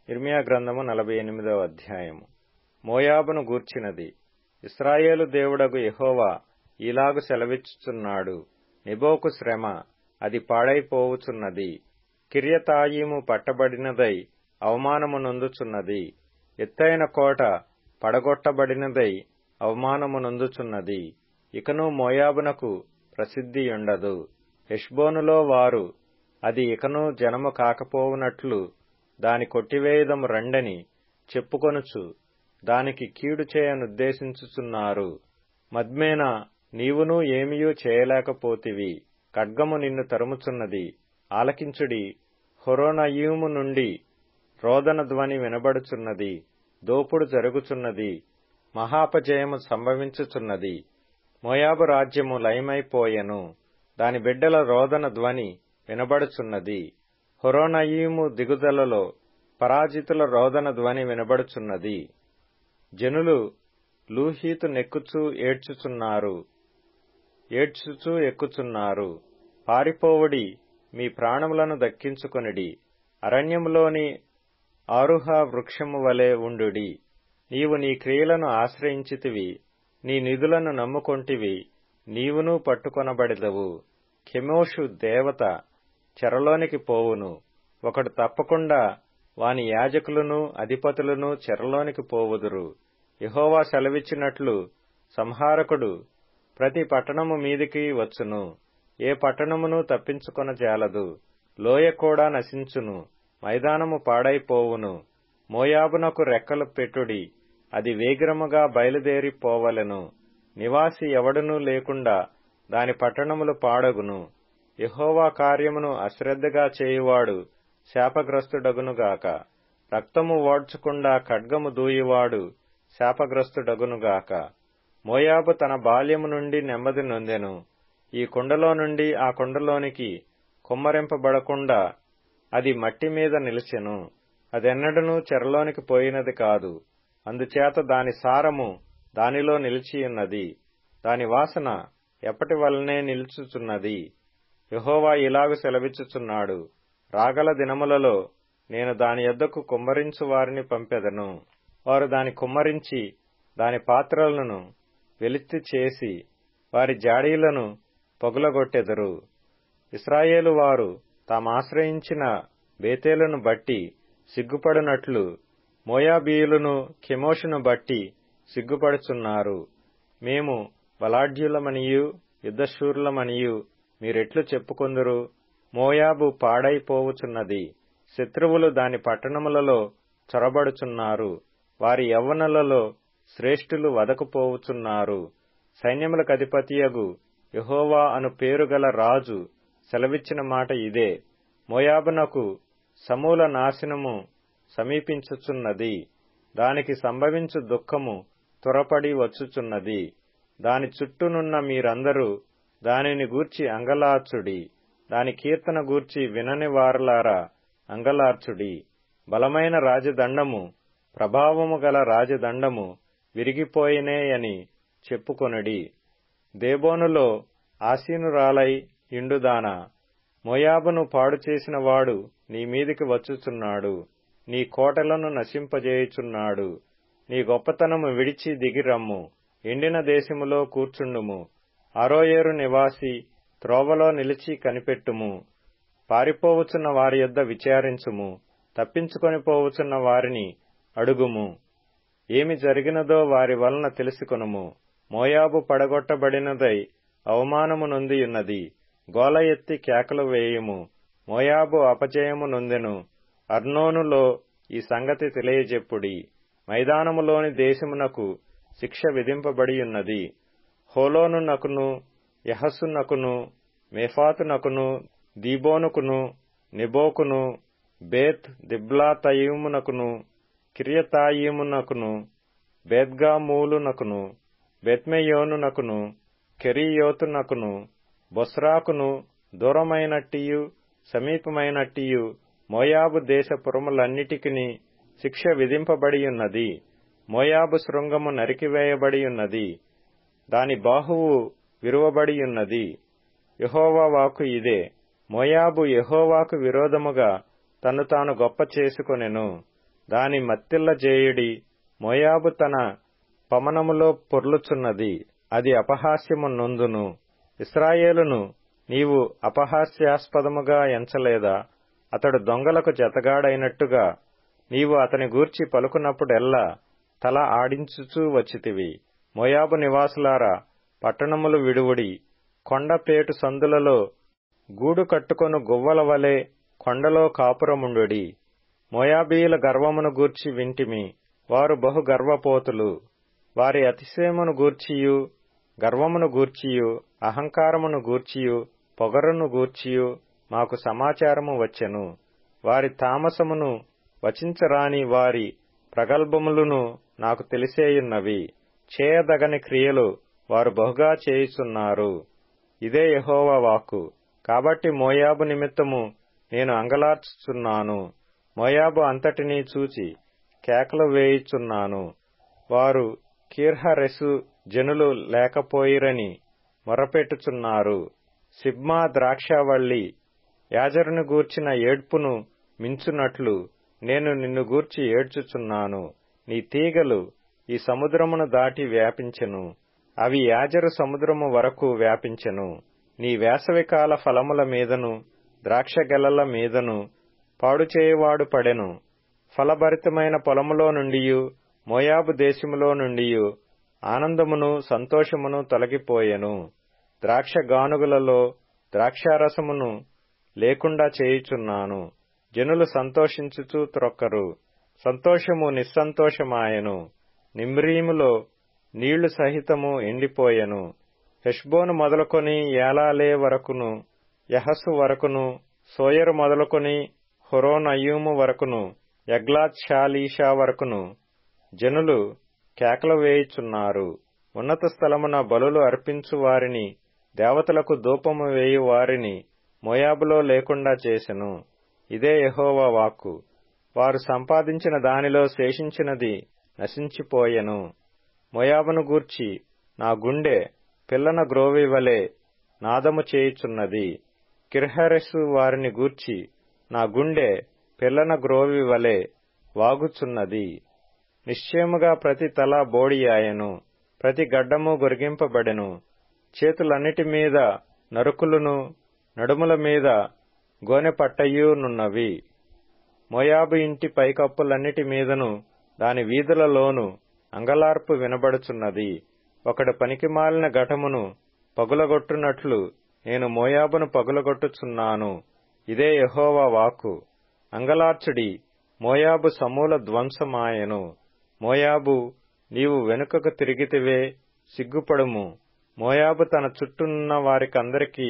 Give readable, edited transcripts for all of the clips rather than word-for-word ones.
ఇర్మియా గ్రంథము 48వ అధ్యాయము. మోయాబును గూర్చినది. ఇశ్రాయేలు దేవుడగు యెహోవా ఈలాగు సెలవిచ్చుచున్నాడు. నెబోకు శ్రమ, అది పాడైపోవుచున్నది. కిర్యతాయిము పట్టబడినదై అవమానము నొందుచున్నది. ఎత్తైన కోట పడగొట్టబడినదై అవమానము నొందుచున్నది. ఇకను మోయాబునకు ప్రసిద్ధియుండదు. హెష్బోనులో వారు అది ఇకను జనము కాకపోవునట్లు దాని కొట్టివేయుదము రండని చెప్పుకొనుచు దానికి కీడు చేయనుద్దేశించుచున్నారు. మద్మేనా, నీవునూ ఏమియూ చేయలేకపోతివి. ఖడ్గము నిన్ను తరుముచున్నది. ఆలకించుడి. హొరొనయీము నుండి రోదన ధ్వని వినబడుచున్నది. దోపుడు జరుగుచున్నది. మహాపజయము సంభవించుచున్నది. మోయాబు రాజ్యము లయమైపోయెను. దాని బిడ్డల రోదన ధ్వని వినబడుచున్నది. హొరొనయీము దిగుదలలో పరాజితుల రోదన ధ్వని వినబడుచున్నది. జనులు లూహీతు నెక్కుచూ ఏడ్చుచూ ఎక్కుచున్నారు. పారిపోవుడి, మీ ప్రాణములను దక్కించుకొనిడి. అరణ్యములోని ఆరుహ వృక్షము వలె ఉండుడి. నీవు నీ క్రియలను ఆశ్రయించితివి, నీ నిధులను నమ్ముకొంటివి, నీవునూ పట్టుకొనబడెదవు. కెమోషు దేవత చెరలోనికి పోవును. ఒకడు తప్పకుండా వాని యాజకులను అధిపతులను చెరలోనికి పోవుదురు. యెహోవా సెలవిచ్చినట్లు సంహారకుడు ప్రతి పట్టణము మీదికి వచ్చును. ఏ పట్టణమును తప్పించుకొనజాలదు. లోయ కూడా నశించును. మైదానము పాడైపోవును. మోయాబునకు రెక్కలు పెట్టుడి, అది వేగిరముగా బయలుదేరి పోవలెను. నివాసి ఎవడునూ లేకుండా దాని పట్టణములు పాడగును. యెహోవా కార్యమును అశ్రద్ధగా చేయువాడు శాపగ్రస్తుడగునుగాక. రక్తము ఓడ్చకుండా ఖడ్గము దూయువాడు శాపగ్రస్తుడగునుగాక. మోయాబు తన బాల్యము నుండి నెమ్మది నొందెను. ఈ కుండలో నుండి ఆ కుండలోనికి కుమ్మరింపబడకుండా అది మట్టి మీద నిలిచెను. అదెన్నడనూ చెరలోనికి పోయినది కాదు. అందుచేత దాని సారము దానిలో నిలిచియున్నది. దాని వాసన ఎప్పటి వలనే నిలుచుచున్నది. యెహోవా ఇలాగు సెలవిచ్చుచున్నాడు. రాగల దినములలో నేను దాని యొద్దకు కుమ్మరించు వారిని పంపెదను. వారు దాని కుమ్మరించి దాని పాత్రలను వెలితి చేసి వారి జాడీలను పగులగొట్టెదరు. ఇశ్రాయేలు వారు తామాశ్రయించిన బేతేలును బట్టి సిగ్గుపడునట్లు మోయాబీయులను కెమోషును బట్టి సిగ్గుపడుచున్నారు. మేము బలాఢ్యులమనియు యుద్ధశూరులమనియు మీరెట్లు చెప్పుకొందురు? మోయాబు పాడైపోవుచున్నది. శత్రువులు దాని పట్టణములలో చొరబడుచున్నారు. వారి యవ్వనులలో శ్రేష్ఠులు వదకుపోవుచున్నారు. సైన్యములకధిపతియగు యెహోవా అను పేరుగల రాజు సెలవిచ్చిన మాట ఇదే. మోయాబునకు సమూల నాశనము సమీపించుచున్నది. దానికి సంభవించు దుఃఖము త్వరపడి వచ్చుచున్నది. దాని చుట్టూనున్న మీరందరూ దానిని గూర్చి అంగలార్చుడి. దాని కీర్తన గూర్చి వినని వారలారా అంగలార్చుడి. బలమైన రాజదండము, ప్రభావము గల రాజదండము విరిగిపోయినేయని చెప్పుకొనుడి. దేబోనులో ఆసీనురాలై యుండుదానా, మోయాబును పాడుచేసిన వాడు నీ మీదికి వచ్చుచున్నాడు. నీ కోటలను నశింపజేయుచున్నాడు. నీ గొప్పతనము విడిచి దిగిరమ్ము. ఎండిన దేశములో కూర్చుండుము. అరోయేరు నివాసి, త్రోవలో నిలిచి కనిపెట్టుము. పారిపోవుచున్న వారి యొద్ద విచారించుము. తప్పించుకొని పోవుచున్న వారిని అడుగుము. ఏమి జరిగినదో వారి వలన తెలుసుకొనుము. మోయాబు పడగొట్టబడినదై అవమానము నొందియున్నది. గోల ఎత్తి కేకలు వేయుము. మోయాబు అపజయము నొందెను. అర్నోనులో ఈ సంగతి తెలియజెప్పుడి. మైదానములోని దేశమునకు శిక్ష విధింపబడియున్నది. హోలోనునకును యహసునకును మేఫాతునకును దీబోనుకును నెబోకును బేత్ దిబ్లాతయీమునకును కిర్యతాయిమునకును బేత్గామూలునకును బెత్మెయోనునకును కెరీయోతునకును బొస్రాకును దూరమైనట్టియు సమీపమైనట్టియు మోయాబు దేశ పురములన్నిటికిని శిక్ష విధింపబడియున్నది. మోయాబు శృంగము నరికివేయబడియున్నది. దాని బాహువు విరువబడియున్నది. యెహోవా వాక్కు ఇదే. మోయాబు యెహోవాకు విరోధముగా తన్ను తాను గొప్ప చేసుకొనెను. దాని మత్తిల్ల జేయుడి. మోయాబు తన పమనములో పొర్లుచున్నది, అది అపహాస్యము నొందును. ఇశ్రాయేలును నీవు అపహాస్యాస్పదముగా ఎంచలేదా? అతడు దొంగలకు జతగాడైనట్టుగా నీవు అతని గూర్చి పలుకున్నప్పుడెల్లా తల ఆడించుచూ వచ్చితివి. మోయాబు నివాసులారా, పట్టణములు విడువుడి. కొండపేటు సందులలో గూడు కట్టుకొను గువ్వల వలె కొండలో కాపురముండుడి. మోయాబీయుల గర్వమును గూర్చి వింటిమి. వారు బహు గర్వపోతులు. వారి అతిశయమును గూర్చియు, గర్వమును గూర్చియు, అహంకారమును గూర్చియు, పొగరును గూర్చియు మాకు సమాచారము వచ్చెను. వారి తామసమును, వచించరాని వారి ప్రగల్భములను నాకు తెలిసేయున్నవి. చేయదగని క్రియలు వారు బహుగా చేయుచున్నారు. ఇదే యెహోవా వాక్కు. కాబట్టి మోయాబు నిమిత్తము నేను అంగలార్చుచున్నాను. మోయాబు అంతటినీ చూచి కేకలు వేయుచున్నాను. వారు కీర్హరెసు జనులు లేకపోయిరని మొరపెట్టుచున్నారు. సిబ్మా ద్రాక్షావల్లి యాజరుని గూర్చిన ఏడ్పును మించునట్లు నేను నిన్ను గూర్చి ఏడ్చుచున్నాను. నీ తీగలు ఈ సముద్రమును దాటి వ్యాపించెను. అవి యాజరు సముద్రము వరకు వ్యాపించెను. నీ వేసవికాల ఫలముల మీదను, ద్రాక్షగెలల మీదను పాడుచేయువాడు పడెను. ఫలభరితమైన పొలములో నుండియు, మోయాబు దేశములో నుండియు ఆనందమును, సంతోషమును తొలగిపోయెను. ద్రాక్ష గానుగులలో ద్రాక్షారసమును లేకుండా చేయుచున్నాను. జనులు సంతోషించుచూ త్రొక్కరు. సంతోషము నిస్సంతోషమాయెను. నిమ్రీములో నీళ్లు సహితము ఎండిపోయెను. హెష్బోను మొదలుకొని ఏలాలే వరకును, యహసు వరకును, సోయరు మొదలుకొని హొరోనయ్యూము వరకును, ఎగ్లాత్ షాలీషా వరకును జనులు కేకలు వేయుచున్నారు. ఉన్నత స్థలమున బలులు అర్పించు వారిని, దేవతలకు ధూపము వేయు వారిని మోయాబులో లేకుండా చేసెను. ఇదే యెహోవా వాక్కు. వారు సంపాదించిన దానిలో శేషించినది నశించిపోయెను. మోయాబును గూర్చి నా గుండె పిల్లన గ్రోవి వలె నాదము చేయుచున్నది. కిర్హరెసు వారిని గూర్చి నా గుండె పిల్లన గ్రోవి వలె వాగుచున్నది. నిశ్చయముగా ప్రతి తల బోడియాయెను, ప్రతి గడ్డము గొరిగింపబడెను. చేతులన్నిటి మీద నరుకులును, నడుముల మీద గోనెపట్టయునున్నవి. మోయాబు ఇంటి పైకప్పులన్నిటి మీదను, దాని వీధులలోను అంగలార్పు వినబడుచున్నది. ఒకడు పనికిమాలిన ఘటమును పగులగొట్టునట్లు నేను మోయాబును పగులగొట్టుచున్నాను. ఇదే యెహోవా వాక్కు. అంగలార్చుడి, మోయాబు సమూల ధ్వంసమాయెను. మోయాబు, నీవు వెనుకకు తిరిగితివే, సిగ్గుపడుము. మోయాబు తన చుట్టూనున్న వారికందరికీ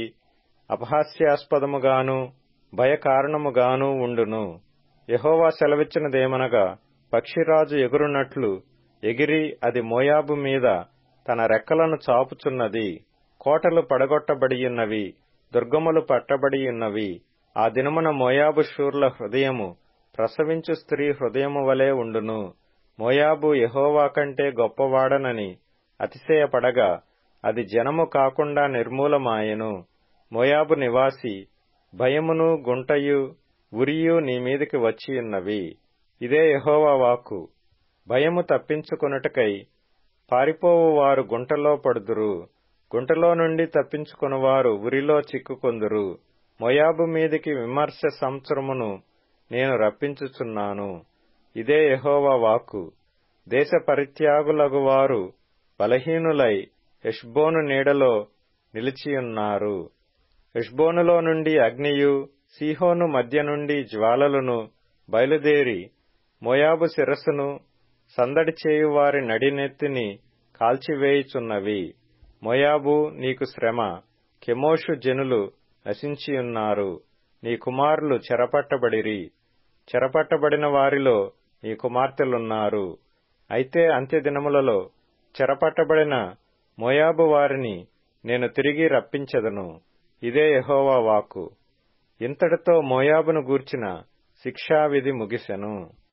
అపహాస్యాస్పదముగాను భయకారణముగాను ఉండును. యెహోవా సెలవిచ్చినదేమనగా, పక్షిరాజు ఎగురునట్లు ఎగిరి అది మోయాబు మీద తన రెక్కలను చాపుచున్నది. కోటలు పడగొట్టబడియున్నవి, దుర్గములు పట్టబడియున్నవి. ఆ దినమున మోయాబు శూరుల హృదయము ప్రసవించు స్త్రీ హృదయము వలె ఉండును. మోయాబు యెహోవా కంటే గొప్పవాడనని అతిశయపడగా అది జనము కాకుండా నిర్మూలమాయెను. మోయాబు నివాసి, భయమును గుంటయు ఉరియు నీ మీదికి వచ్చియున్నవి. ఇదే యెహోవా వాక్కు. భయము తప్పించుకొనుటకై పారిపోవు వారు గుంటలో పడుదురు. గుంటలో నుండి తప్పించుకొనువారు ఉరిలో చిక్కుకొందురు. మోయాబు మీదికి విమర్శ సంవత్సరమును నేను రప్పించుచున్నాను. ఇదే యెహోవా వాక్కు. దేశ పరిత్యాగులగు వారు బలహీనులై హెష్బోను నీడలో నిలిచియున్నారు. హెష్బోనులో నుండి అగ్నియు, సీహోను మధ్య నుండి జ్వాలలను బయలుదేరి మోయాబు శిరస్సును, సందడి చేయువారి నడినెత్తిని కాల్చివేయుచున్నవి. మోయాబు, నీకు శ్రమ. కెమోషు జనులు నశించియున్నారు. నీ కుమారులు చెరపట్టబడిరి. చెరపట్టబడిన వారిలో నీ కుమార్తెలున్నారు. అయితే అంత్యదినములలో చెరపట్టబడిన మోయాబు వారిని నేను తిరిగి రప్పించెదను. ఇదే యెహోవా వాక్కు. ఇంతటితో మోయాబును గూర్చిన శిక్షావిధి ముగిసెను.